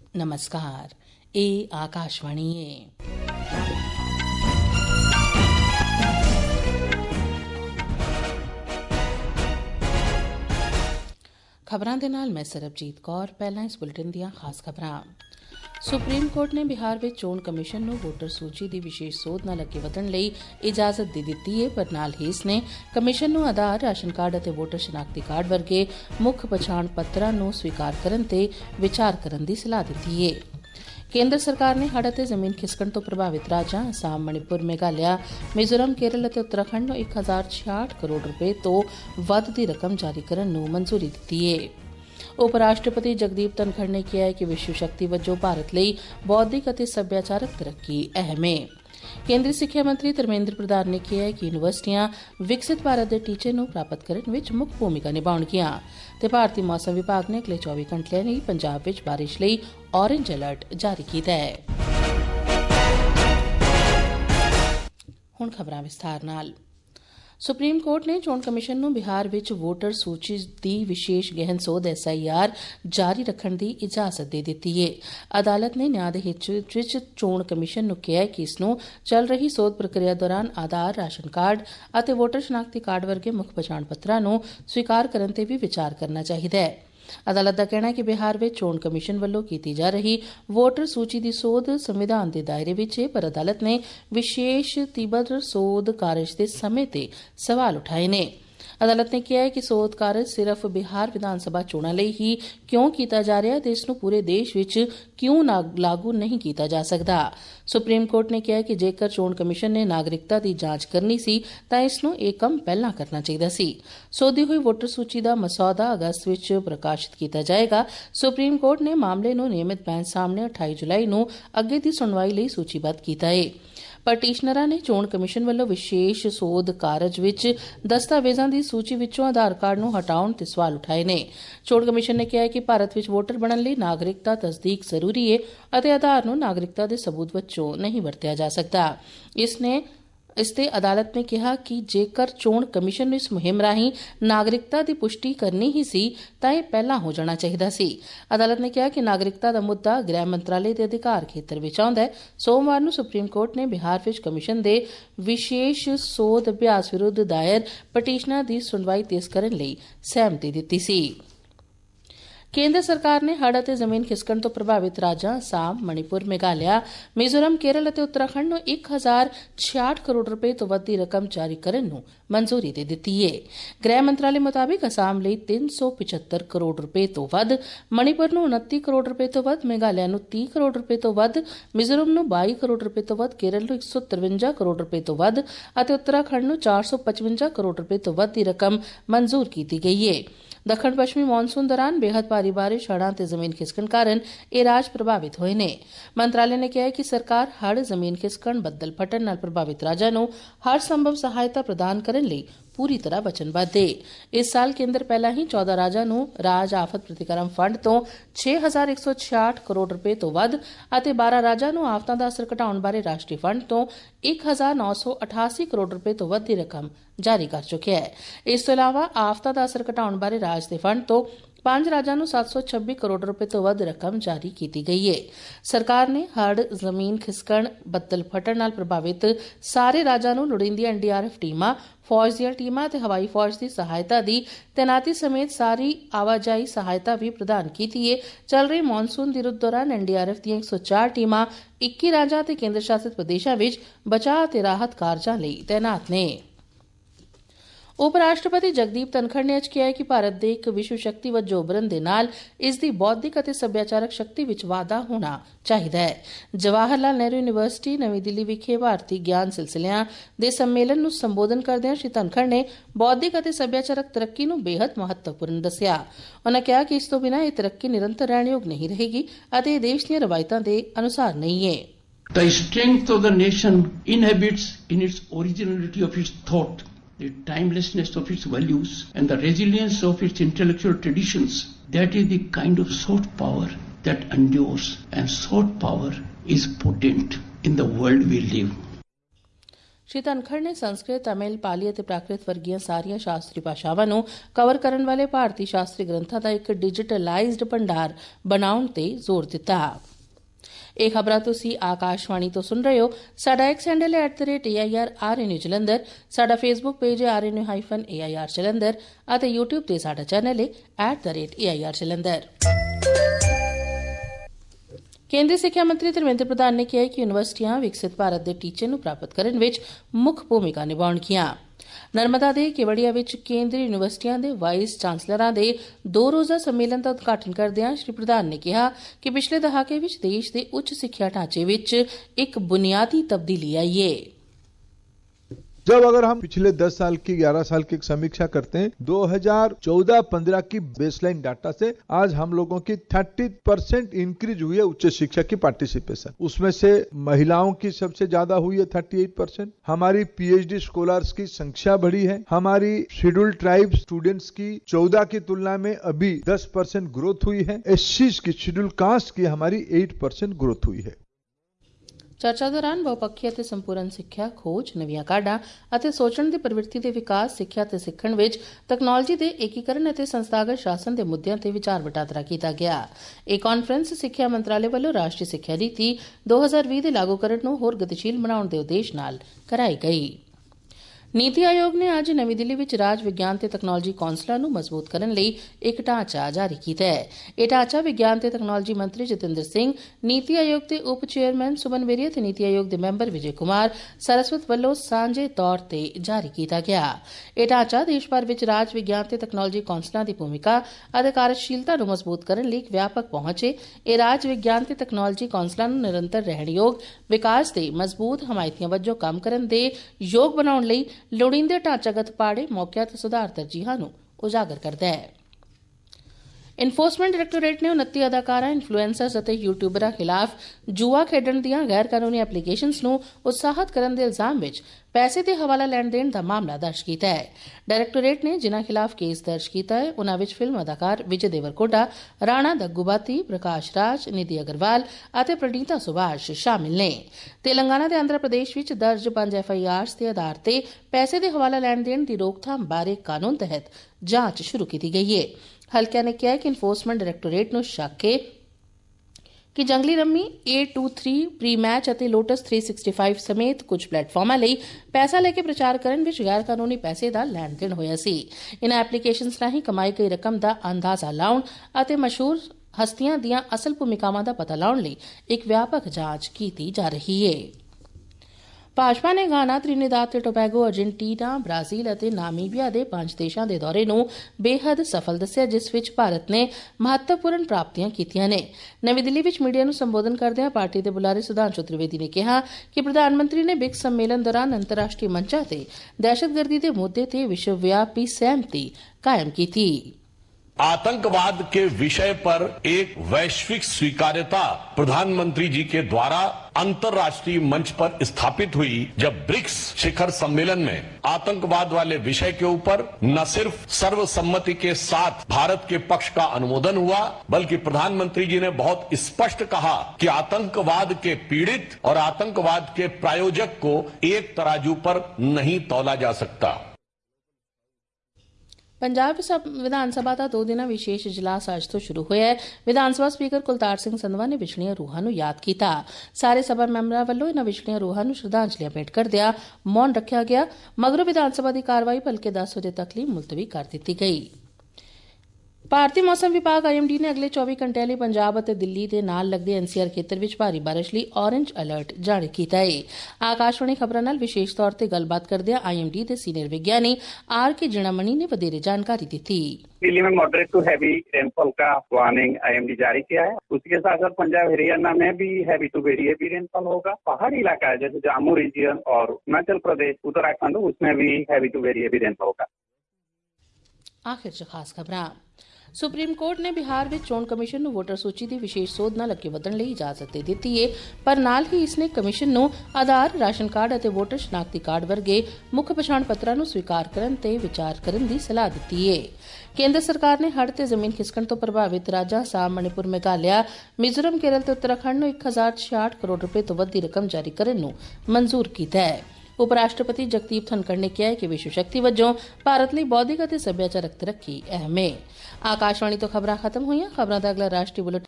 नमस्कार, ये आकाशवाणी है। खबरां दे नाल मैं सरबजीत कौर। पहला इस बुलेटिन दियां खास खबरां। सुप्रीम कोर्ट ने बिहार विच चोण कमिशन नूं वोटर सूची दी विशेष सोध नाल अगे वधण लई इजाजत दे दित्ती है, पर नाल ही इसने कमिशन नूं आधार, राशन कार्ड अते वोटर शनाख्ती कार्ड वर्गे मुख पछाण पत्रां नूं स्वीकार करन ते विचार करन दी सलाह दित्ती है। केंद्र सरकार ने हड़ अते जमीन खिसकण तो प्रभावित राज्यां असम, मणिपुर, मेघालय, मिजोरम, केरल अते उत्तराखंड नूं 1066 करोड़ रुपए तो वध दी रकम जारी करन नूं मंजूरी दित्ती है। उप राष्ट्रपति जगदीप धनखड़ ने कहा है कि विश्व शक्ति वजों भारत लई बौद्धिक अते सभ्याचारक तरक्की अहम है। केंद्रीय सिक्ख्या मंत्री धर्मेंद्र प्रधान ने कहा है कि यूनिवर्सिटियां विकसित भारत के टीचे नूं प्राप्त करने विच मुख भूमिका निभाउणगियां ते भारतीय मौसम विभाग ने अगले 24 घंटे लई पंजाब विच बारिश लई ऑरेंज अलर्ट जारी कीता है। हुण खबरां विस्तार नाल। सुप्रीम कोर्ट ने चोण कमिशन नूं बिहार विच वोटर सूची दी विशेष गहन सोध SIR जारी रखण दी इजाजत दे दित्ती है। अदालत ने न्याय दे हित विच चोण कमिशन नूं कहा है कि इस नूं चल रही सोध प्रक्रिया दौरान आधार, राशन कार्ड अते वोटर शनाख्ती कार्ड वर्गे मुख पछाण पत्रां नूं स्वीकार करन ते भी विचार करना चाहिदा है। अदालत का कहना है कि बिहार में चोण कमिशन वालों की जा रही वोटर सूची की सोध संविधान के दायरे विच है, पर अदालत ने विशेष तीव्र सोध कारज के समय ते सवाल उठाए ने। अदालत ने कहा है कि सोध कारज सिर्फ बिहार विधानसभा चोणां लई ही क्यों किया जा रहा है ते इसनूं पूरे देश विच क्यों लागू नहीं किया जा सकता। सुप्रीम कोर्ट ने कहा कि जेकर चोण कमिशन ने नागरिकता की जांच करनी सी तां इसनूं इह कम पहलां करना चाहिदा सी। सोधी हुई वोटर सूची का मसौदा अगस्त विच प्रकाशित किया जाएगा। सुप्रीम कोर्ट ने मामले नूं नियमित बैंच सामने 28 जुलाई नूं अगे दी सुनवाई लई सूचीबद्ध कीता है। पटिशनरां ने चोण कमिशन वालों विशेष सोध कारज विच दस्तावेजां दी सूची विचों आधार कार्ड नूं हटाउण ते सवाल उठाए ने। चोण कमिशन ने कहा है कि भारत विच वोटर बनण लई नागरिकता तस्दीक जरूरी है अते आधार नूं नागरिकता दे सबूत वजों नहीं वरतिया जा सकदा। इसते अदालत ने कहा कि जेकर चोण कमिशन नूं इस मुहिम राहीं नागरिकता की पुष्टि करनी ही सी तां इह पहलां हो जाना चाहिदा सी। अदालत ने कहा कि नागरिकता का मुद्दा गृह मंत्रालय के अधिकार खेतर विच आउंदा है। सोमवार नूं सुप्रीम कोर्ट ने बिहार विच कमिशन दे विशेष सोध अभ्यास विरुद्ध दायर पटिशनां दी सुनवाई तेज करन लई सहमति दित्ती सी। केंद्र सरकार ने हड़ अते जमीन खिसकण तो प्रभावित राज्यां असम, मणिपुर, मेघालय, मिजोरम, केरल अते उत्तराखंड नूं 1066 करोड़ रुपए तो वध दी रकम जारी करन नूं मंजूरी दे दित्ती है। गृह मंत्रालय मुताबिक असम लई 375 करोड़ रुपए तो वध, मणिपुर नूं 29 करोड़ रुपए तो वध, मेघालय नूं 30 करोड़ रुपए तो वध, मिजोरम नूं 22 करोड़ रुपए तो वध, केरल नूं 153 करोड़ रुपए तो वध अते उत्तराखंड नूं 455 करोड़ रुपए तो वध दी रकम मंजूर की गई है। दक्षिण पश्चिमी मानसून दौरान बेहद भारी बारिश, हड़ां ते जमीन खिसकण कारण ये राज्य प्रभावित होए ने। मंत्रालय ने कहा है कि सरकार हड़, जमीन खिसकण, बदल फटण नाल प्रभावित राज्यां नूं हर संभव सहायता प्रदान करन लई पूरी तरह वचनबद्ध है। इस साल केंद्र पहला ही 14 राज्यां नूं राज आफत प्रतिक्रम फंड तो 6166 करोड़ रुपए तो वध अते 12 राज्यां नूं आफतां दा असर घटाउण बारे राष्ट्रीय फंड तो 1988 करोड़ रुपए तो वध दी रकम जारी कर चुकिया है। इस तों इलावा आफतां दा असर घटाउण बारे राज दे फंड तो 5 राज्यां नूं 726 करोड़ रुपए तो वध रकम जारी की गई है। सरकार ने हड़, जमीन खिसकण, बदल फटण नाल प्रभावित सारे राज्यां नूं लोड़ींदियां NDRF टीमां, फौज दीयां टीमां ते हवाई फौज की सहायता दी तैनाती समेत सारी आवाजाई सहायता भी प्रदान की है। चल रही मानसून दी रुत दौरान NDRF दीयां 104 टीमां 21 राज्यां ते केंद्र शासित प्रदेशां विच बचाव ते राहत कारजां लई तैनात ने। उप राष्ट्रपति जगदीप धनखड़ ने अज कहा है कि भारत दे एक विश्व शक्ति वजों उभरन दे नाल इसदी बौद्धिक अते सभ्याचारक शक्ति विच वाधा होना चाहिदा है। जवाहर लाल नेहरू यूनिवर्सिटी नवी दिल्ली विखे भारतीय ज्ञान सिलसिलिਆਂ दे सम्मेलन ਨੂੰ ਸੰਬੋਧਨ ਕਰਦਿਆਂ श्री धनखड़ ने बौद्धिक ਅਤੇ ਸੱਭਿਆਚਾਰਕ ਤਰੱਕੀ ਨੂੰ ਬੇहद महत्वपूर्ण ਦੱਸਿਆ। ਉਨ੍ਹਾਂ ਕਿਹਾ ਕਿ ਇਸ ਤੋਂ ਬਿਨਾਂ ਇਹ ਤਰੱਕੀ ਨਿਰੰਤਰ ਰਹਿਣ ਯੋਗ ਨਹੀਂ ਰਹੇਗੀ ਅਤੇ ਇਹ ਦੇਸ਼ ਦੀਆਂ ਰਵਾਇਤਾਂ ਦੇ ਅਨੁਸਾਰ ਨਹੀਂ ਹੈ। The strength of the nation inhabits in its originality of its thought, the timelessness of its values, and the resilience of its intellectual traditions. That is the kind of soft power that endures, and soft power is potent in the world we live. Shri Dhankhar ने संस्कृत, तमिल, पाली ਅਤੇ ਪ੍ਰਾਕ੍ਰਿਤ ਵਰਗੀਆਂ ਸਾਰੀਆਂ ਸ਼ਾਸਤਰੀ ਭਾਸ਼ਾਵਾਂ ਨੂੰ cover ਕਰਨ ਵਾਲੇ ਭਾਰਤੀ ਸ਼ਾਸਤਰੀ ਗ੍ਰੰਥਾਂ ਦਾ ਇੱਕ ਡਿਜੀਟਲਾਈਜ਼ਡ ਭੰਡਾਰ ਬਣਾਉਣ ਤੇ ਜ਼ੋਰ ਦਿੱਤਾ। ਇਹ ਖਬਰਾਂ ਤੁਸੀਂ ਆਕਾਸ਼ਵਾਣੀ ਤੋਂ ਸੁਣ ਰਹੇ ਹੋ। ਸਾਡਾ ਐਕਸ ਹੈਂਡਲ ਹੈ @AIRRNU ਜਲੰਧਰ, ਸਾਡਾ ਫੇਸਬੁੱਕ ਪੇਜ ਹੈ RNU-AIR ਜਲੰਧਰ ਅਤੇ YouTube ਤੇ ਸਾਡਾ ਚੈਨਲ ਹੈ @AIR ਜਲੰਧਰ। ਕੇਂਦਰੀ ਸਿੱਖਿਆ ਮੰਤਰੀ ਧਰਮੇਂਦਰ ਪ੍ਰਧਾਨ ਨੇ ਕਿਹਾ ਕਿ ਯੂਨੀਵਰਸਿਟੀਆਂ ਵਿਕਸਿਤ ਭਾਰਤ ਦੇ ਟੀਚੇ ਨੂੰ ਪ੍ਰਾਪਤ ਕਰਨ ਵਿੱਚ ਮੁੱਖ ਭੂਮਿਕਾ ਨਿਭਾਉਣਗੀਆਂ। ਨਰਮਦਾ ਦੇ ਕੇਵੜੀਆ ਵਿੱਚ ਕੇਂਦਰੀ ਯੂਨੀਵਰਸਿਟੀਆਂ ਦੇ ਵਾਈਸ ਚਾਂਸਲਰਾਂ ਦੇ 2 ਰੋਜ਼ਾ ਸੰਮੇਲਨ ਦਾ ਉਦਘਾਟਨ ਕਰਦਿਆਂ ਸ਼੍ਰੀ ਪ੍ਰਧਾਨ ਨੇ ਕਿਹਾ ਕਿ ਪਿਛਲੇ ਦਹਾਕੇ ਵਿੱਚ ਦੇਸ਼ ਦੇ ਉੱਚ ਸਿੱਖਿਆ ਢਾਂਚੇ ਵਿੱਚ ਇੱਕ ਬੁਨਿਆਦੀ ਤਬਦੀਲੀ ਆਈ है। जब अगर हम पिछले 10 साल की 11 साल की समीक्षा करते हैं 2014-15 की बेसलाइन डाटा से आज हम लोगों की 30% इंक्रीज हुई है उच्च शिक्षा की पार्टिसिपेशन। उसमें से महिलाओं की सबसे ज्यादा हुई है 38%। हमारी PhD स्कॉलर्स की संख्या बढ़ी है। हमारी शेड्यूल्ड ट्राइब स्टूडेंट्स की 14 की तुलना में अभी 10% ग्रोथ हुई है। SCs की शेड्यूल्ड कास्ट की हमारी 8% ग्रोथ हुई है। ਚਰਚਾ ਦੌਰਾਨ ਬਹੁਪੱਖੀ ਅਤੇ ਸੰਪੂਰਨ ਸਿੱਖਿਆ, ਖੋਜ, ਨਵੀਆਂ ਕਾਢਾਂ ਅਤੇ ਸੋਚਣ ਦੀ ਪ੍ਰਵਿਰਤੀ ਦੇ ਵਿਕਾਸ, ਸਿੱਖਿਆ ਅਤੇ ਸਿੱਖਣ ਵਿੱਚ ਤਕਨਾਲੋਜੀ ਦੇ ਏਕੀਕਰਨ ਅਤੇ ਸੰਸਥਾਗਤ ਸ਼ਾਸਨ ਦੇ ਮੁੱਦਿਆਂ ਤੇ ਵਿਚਾਰ ਵਟਾਂਦਰਾ ਕੀਤਾ ਗਿਆ। ਇਹ ਕਾਨਫਰੰਸ ਸਿੱਖਿਆ ਮੰਤਰਾਲੇ ਵੱਲੋਂ ਰਾਸ਼ਟਰੀ ਸਿੱਖਿਆ ਨੀਤੀ 2020 ਦੇ ਲਾਗੂਕਰਨ ਨੂੰ ਹੋਰ ਗਤੀਸ਼ੀਲ ਬਣਾਉਣ ਦੇ ਉਦੇਸ਼ ਨਾਲ ਕਰਾਈ ਗਈ। ਨੀਤੀ ਆਯੋਗ ਨੇ ਅੱਜ ਨਵੀਂ ਦਿੱਲੀ ਵਿੱਚ ਰਾਜ ਵਿਗਿਆਨ ਤੇ ਤਕਨਾਲੋਜੀ ਕੌਂਸਲਾਂ ਨੂੰ ਮਜ਼ਬੂਤ ਕਰਨ ਲਈ ਇੱਕ ਢਾਂਚਾ ਜਾਰੀ ਕੀਤਾ ਹੈ। ਇਹ ਢਾਂਚਾ ਵਿਗਿਆਨ ਤੇ ਤਕਨਾਲੋਜੀ ਮੰਤਰੀ ਜਤਿੰਦਰ ਸਿੰਘ, ਨੀਤੀ ਆਯੋਗ ਦੇ ਉਪ ਚੇਅਰਮੈਨ ਸੁਮਨ ਵੇਰੀਆ ਅਤੇ ਨੀਤੀ ਆਯੋਗ ਦੇ ਮੈਂਬਰ ਵਿਜੇ ਕੁਮਾਰ ਸਰਸਵਤ ਵੱਲੋਂ ਸਾਂਝੇ ਤੌਰ ਤੇ ਜਾਰੀ ਕੀਤਾ ਗਿਆ। ਇਹ ਢਾਂਚਾ ਦੇਸ਼ ਭਰ ਵਿੱਚ ਰਾਜ ਵਿਗਿਆਨ ਤੇ ਤਕਨਾਲੋਜੀ ਕੌਂਸਲਾਂ ਦੀ ਭੂਮਿਕਾ ਅਤੇ ਕਾਰਜਸ਼ੀਲਤਾ ਨੂੰ ਮਜ਼ਬੂਤ ਕਰਨ ਲਈ ਇੱਕ ਵਿਆਪਕ ਪਹੁੰਚ ਹੈ। ਇਹ ਰਾਜ ਵਿਗਿਆਨ ਤੇ ਤਕਨਾਲੋਜੀ ਕੌਂਸਲਾਂ ਨੂੰ ਨਿਰੰਤਰ ਰਹਿਣਯੋਗ ਵਿਕਾਸ ਦੇ ਮਜ਼ਬੂਤ ਹਮਾਇਤੀਆਂ ਵਜੋਂ ਕੰਮ ਕਰਨ ਦੇ ਯੋਗ ਬਣਾਉਣ ਲਈ ਲੋੜੀਂਦੇ ਢਾਂਚਾਗਤ ਪਾੜੇ, ਮੌਕਿਆਂ ਤੇ ਸੁਧਾਰ ਤਰਜੀਹਾਂ ਨੂੰ ਉਜਾਗਰ ਕਰਦਾ ਹੈ। ਇਨਫੋਰਸਮੈਂਟ ਡਾਇਰੈਕਟੋਰੇਟ ਨੇ 29 ਅਦਾਕਾਰਾਂ, ਇਨਫਲੂਐਂਸਰਸ ਅਤੇ ਯੂਟਿਊਬਰਾਂ ਖਿਲਾਫ ਜੂਆ ਖੇਡਣ ਦੀਆਂ ਗੈਰ ਕਾਨੂੰਨੀ ਐਪਲੀਕੇਸ਼ਨਸ ਨੂੰ ਉਤਸ਼ਾਹਿਤ ਕਰਨ ਦੇ ਇਲਜ਼ਾਮ ਵਿੱਚ ਪੈਸੇ ਦੇ ਹਵਾਲਾ ਲੈਣ ਦੇਣ ਦਾ ਮਾਮਲਾ ਦਰਜ ਕੀਤਾ ਹੈ। ਡਾਇਰੈਕਟੋਰੇਟ ਨੇ ਜਿਨ੍ਹਾਂ ਖਿਲਾਫ ਕੇਸ ਦਰਜ ਕੀਤਾ ਹੈ ਉਨ੍ਹਾਂ ਵਿੱਚ ਫਿਲਮ ਅਦਾਕਾਰ ਵਿਜੇ ਦੇਵਰਕੋਟਾ, ਰਾਣਾ ਦੱਗੂਬਾਤੀ, ਪ੍ਰਕਾਸ਼ ਰਾਜ, ਨਿਧੀ ਅਗਰਵਾਲ ਅਤੇ ਪ੍ਰਨੀਤਾ ਸੁਭਾਸ਼ ਸ਼ਾਮਿਲ ਨੇ। ਤੇਲੰਗਾਨਾ ਤੇ ਆਂਧਰਾ ਪ੍ਰਦੇਸ਼ ਵਿੱਚ ਦਰਜ 5 FIRs ਦੇ ਆਧਾਰ ਤੇ ਪੈਸੇ ਦੇ ਹਵਾਲਾ ਲੈਣ ਦੇਣ ਦੀ ਰੋਕਥਾਮ ਬਾਰੇ ਕਾਨੂੰਨ ਤਹਿਤ ਜਾਂਚ ਸ਼ੁਰੂ ਕੀਤੀ ਗਈ ਹੈ। ਹਲਕਿਆਂ ਨੇ ਕਿਹਾ ਕਿ ਇਨਫੋਰਸਮੈਂਟ ਡਾਇਰੈਕਟੋਰੇਟ ਨੂੰ ਸ਼ੱਕ ਹੈ ਕਿ ਜੰਗਲੀ ਰੰਮੀ, A23, ਪ੍ਰੀ-ਮੈਚ ਅਤੇ ਲੋਟਸ 365 ਸਮੇਤ ਕੁਝ ਪਲੇਟਫਾਰਮਾਂ ਲਈ ਪੈਸਾ ਲੈ ਕੇ ਪ੍ਰਚਾਰ ਕਰਨ ਵਿੱਚ ਗੈਰ ਕਾਨੂੰਨੀ ਪੈਸੇ ਦਾ ਲੈਣ ਦੇਣ ਹੋਇਆ ਸੀ। ਇਨ੍ਹਾਂ ਐਪਲੀਕੇਸ਼ਨਸ ਰਾਹੀਂ ਕਮਾਈ ਗਈ ਰਕਮ ਦਾ ਅੰਦਾਜ਼ਾ ਲਾਉਣ ਅਤੇ ਮਸ਼ਹੂਰ ਹਸਤੀਆਂ ਦੀਆਂ ਅਸਲ ਭੂਮਿਕਾਵਾਂ ਦਾ ਪਤਾ ਲਾਉਣ ਲਈ ਇੱਕ ਵਿਆਪਕ ਜਾਂਚ ਕੀਤੀ ਜਾ ਰਹੀ ਹੈ। ਭਾਜਪਾ ਨੇ ਗਾਨਾ, ਤ੍ਰਿਨੀਦਾਦ ਤੇ ਟੋਬੈਗੋ, ਅਰਜਨਟੀਨਾ, ਬ੍ਰਾਜ਼ੀਲ ਅਤੇ ਨਾਮੀਬੀਆ ਦੇ 5 ਦੇਸ਼ਾਂ ਦੇ ਦੌਰੇ ਨੂੰ ਬੇਹੱਦ ਸਫਲ ਦੱਸਿਆ, ਜਿਸ ਵਿੱਚ ਭਾਰਤ ਨੇ ਮਹੱਤਵਪੂਰਨ ਪ੍ਰਾਪਤੀਆਂ ਕੀਤੀਆਂ ਨੇ। ਨਵੀਂ ਦਿੱਲੀ ਵਿੱਚ ਮੀਡੀਆ ਨੂੰ ਸੰਬੋਧਨ ਕਰਦਿਆਂ ਪਾਰਟੀ ਦੇ ਬੁਲਾਰੇ ਸੁਧਾਂਸ਼ੂ ਤ੍ਰਿਵੇਦੀ ਨੇ ਕਿਹਾ ਕਿ ਪ੍ਰਧਾਨ ਮੰਤਰੀ ਨੇ ਬਿਕਸ ਸੰਮੇਲਨ ਦੌਰਾਨ ਅੰਤਰਰਾਸ਼ਟਰੀ ਮੰਚਾਂ ਤੇ ਦਹਿਸ਼ਤਗਰਦੀ ਦੇ ਮੁੱਦੇ ਤੇ ਵਿਸ਼ਵਵਿਆਪੀ ਸਹਿਮਤੀ ਕਾਇਮ ਕੀਤੀ। आतंकवाद के विषय पर एक वैश्विक स्वीकार्यता प्रधानमंत्री जी के द्वारा अंतर्राष्ट्रीय मंच पर स्थापित हुई, जब ब्रिक्स शिखर सम्मेलन में आतंकवाद वाले विषय के ऊपर न सिर्फ सर्वसम्मति के साथ भारत के पक्ष का अनुमोदन हुआ, बल्कि प्रधानमंत्री जी ने बहुत स्पष्ट कहा कि आतंकवाद के पीड़ित और आतंकवाद के प्रायोजक को एक तराजू पर नहीं तौला जा सकता। ਪੰਜਾਬ ਵਿਧਾਨ ਸਭਾ ਦਾ 2 ਦਿਨਾਂ ਵਿਸ਼ੇਸ਼ ਇਜਲਾਸ ਅੱਜ ਤੋਂ ਸ਼ੁਰੂ ਹੋਇਆ ਹੈ। ਵਿਧਾਨ ਸਭਾ ਸਪੀਕਰ ਕੁਲਤਾਰ ਸਿੰਘ ਸੰਧਵਾ ਨੇ ਵਿਛੜੀਆਂ ਰੂਹਾਂ ਨੂੰ ਯਾਦ ਕੀਤਾ। ਸਾਰੇ ਸਭਾ ਮੈਂਬਰਾਂ ਵੱਲੋਂ ਇਨ੍ਹਾਂ ਵਿਛੜੀਆਂ ਰੂਹਾਂ ਨੂੰ ਸ਼ਰਧਾਂਜਲੀਆਂ ਭੇਟ ਕਰਦਿਆਂ ਮੌਨ ਰੱਖਿਆ ਗਿਆ। ਮਗਰੋਂ ਵਿਧਾਨ ਸਭਾ ਦੀ ਕਾਰਵਾਈ ਭਲਕੇ 10 ਵਜੇ ਤੱਕ ਲਈ ਮੁਲਤਵੀ ਕਰ ਦਿੱਤੀ ਗਈ। ਭਾਰਤੀ ਮੌਸਮ ਵਿਭਾਗ IMD ਨੇ ਅਗਲੇ 24 ਘੰਟਿਆਂ ਲਈ ਪੰਜਾਬ ਅਤੇ ਦਿੱਲੀ ਦੇ ਨਾਲ ਲੱਗਦੇ NCR ਖੇਤਰ ਵਿੱਚ ਭਾਰੀ ਬਾਰਿਸ਼ ਲਈ ਔਰੇਂਜ ਅਲਰਟ ਜਾਰੀ ਕੀਤਾ ਹੈ। ਆਕਾਸ਼ਵਾਣੀ ਖਬਰਾਂ ਨਾਲ ਵਿਸ਼ੇਸ਼ ਤੌਰ ਤੇ ਗੱਲਬਾਤ ਕਰਦਿਆਂ IMD ਦੇ ਸੀਨੀਅਰ ਵਿਗਿਆਨੀ RK जिनामणि ने ਵਧੇਰੇ ਜਾਣਕਾਰੀ ਦਿੱਤੀ। दिल्ली में मॉडरेट टू हैवी रेनफॉल का वार्निंग IMD जारी किया है। उसके साथ साथ पंजाब हरियाणा में भी heavy to very heavy rainfall होगा। पहाड़ी इलाका है जैसे जम्मू रीजन और हिमाचल प्रदेश, उत्तराखंड, उसमें भी heavy to very heavy rainfall होगा। आखिर च खास खबरां। ਸੁਪਰੀਮ ਕੋਰਟ ਨੇ ਬਿਹਾਰ ਵਿੱਚ ਚੋਣ ਕਮਿਸ਼ਨ ਨੂੰ ਵੋਟਰ ਸੂਚੀ ਦੀ ਵਿਸ਼ੇਸ਼ ਸੋਧ ਨਾਲ ਅੱਗੇ ਵਧਣ ਲਈ ਇਜਾਜ਼ਤ ਦੇ ਦਿੱਤੀ ਹੈ, ਪਰ ਨਾਲ ਹੀ ਇਸ ਨੇ ਕਮਿਸ਼ਨ ਨੂੰ ਆਧਾਰ, ਰਾਸ਼ਨ ਕਾਰਡ ਅਤੇ ਵੋਟਰ ਸ਼ਨਾਖਤੀ ਕਾਰਡ ਵਰਗੇ ਮੁੱਖ ਪਛਾਣ ਪੱਤਰਾਂ ਨੂੰ ਸਵੀਕਾਰ ਕਰਨ ਤੇ ਵਿਚਾਰ ਕਰਨ ਦੀ ਸਲਾਹ ਦਿੱਤੀ ਹੈ। ਕੇਂਦਰ ਸਰਕਾਰ ਨੇ ਹੜ੍ਹ ਤੇ ਜ਼ਮੀਨ ਖਿਸਕਣ ਤੋਂ ਪ੍ਰਭਾਵਿਤ ਰਾਜਾਂ ਅਸਾਮ, ਮਣੀਪੁਰ, ਮੇਘਾਲਿਆ, ਮਿਜ਼ੋਰਮ, ਕੇਰਲ ਤੇ ਉੱਤਰਾਖੰਡ ਨੂੰ 1066 ਕਰੋੜ ਰੁਪਏ ਤੋਂ ਵੱਧ ਦੀ ਰਕਮ ਜਾਰੀ ਕਰਨ ਨੂੰ ਮਨਜ਼ੂਰ ਕੀਤਾ ਹੈ। ਉਪ ਰਾਸ਼ਟਰਪਤੀ ਜਗਦੀਪ ਧਨਖੜ ਨੇ ਕਿਹਾ ਕਿ ਵਿਸ਼ਵ ਸ਼ਕਤੀ ਵਜੋਂ ਭਾਰਤ ਲਈ ਬੌਧਿਕ ਅਤੇ ਸੱਭਿਆਚਾਰਕ ਤਰੱਕੀ ਅਹਿਮ ਹੈ। ਆਕਾਸ਼ਵਾਣੀ ਤੋਂ ਖਬਰਾਂ ਖਤਮ ਹੋਈਆਂ। ਖਬਰਾਂ ਦਾ ਅਗਲਾ ਰਾਸ਼ਟਰੀ ਬੁਲੇਟਿਨ